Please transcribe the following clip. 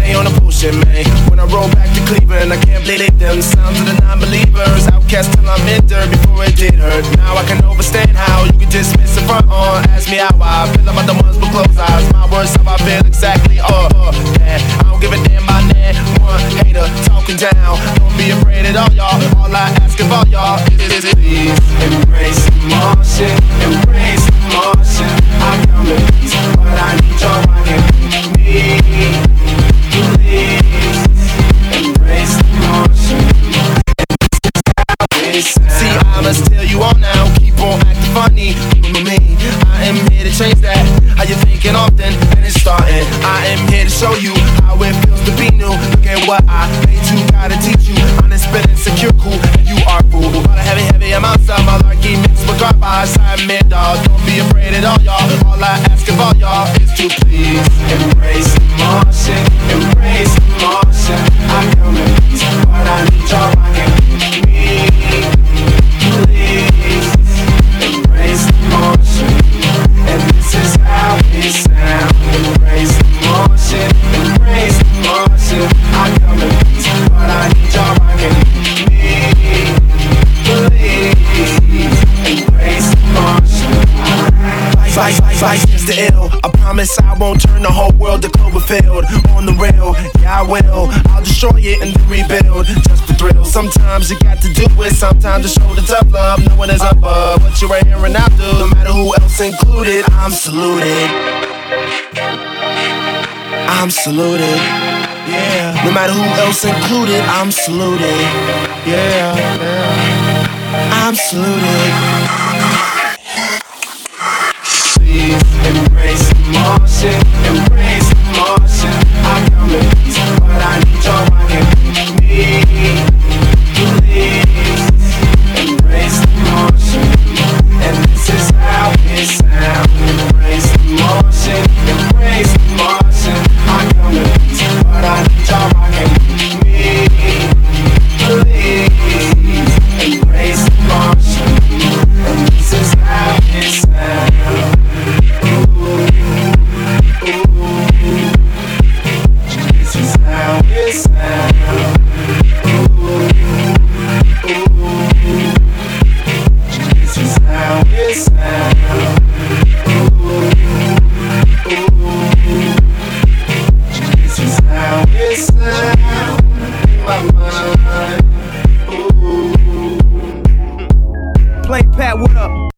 stay on the bullshit, man. When I roll back to Cleveland, I can't believe them sounds of the non-believers. Outcast till I'm entered before it did hurt. Now I can understand how you can dismiss the front on. Ask me how I feel about the ones with closed eyes. My words, how I feel exactly. Yeah, I don't give a damn about that. One hater talking down. Don't be afraid at all, y'all. All I ask of all y'all is please embrace emotion, embrace emotion. I come in peace, but I need your rockin' with me. Please embrace emotion. See, I must tell you all now. Keep on acting funny with me. I am here to change that. How you thinking often, and it's starting. I am here to show you how it feels to be new. Look at what I made you, gotta teach you. Honest, spit, insecure, cool, and you are fool. All the heavy amounts of malarkey mixed with garbage. I admit, dog, don't be afraid at all, y'all. All I ask of all y'all is to please embrace emotion, embrace emotion. I come in peace, but I need your rockin' with me. Please embrace emotion, and this is how it sounds. Embrace emotion, embrace emotion. I come in peace, but I need your rockin' with me. Please embrace emotion. Vice is the ill. I promise I won't turn the whole world to Cloverfield. On the rail, yeah I will. I'll destroy it and then rebuild. Just for thrill. Sometimes you got to do it. Sometimes to show the tough love. No one is above what you're hearing I do. No matter who else included, I'm saluted. I'm saluted. Yeah. No matter who else included, I'm saluted. Yeah. I'm saluted. Please embrace emotion, embrace emotion. I come in peace, but I need your rockin' with me. Please embrace emotion, and this is how it sounds. Embrace emotion, embrace emotion. I come in peace, but I need your rockin' with me. Please embrace emotion, and this is how it sounds. This is how it sounds. This is how it sounds. This is how it sounds in my mind. Play Pat, what up?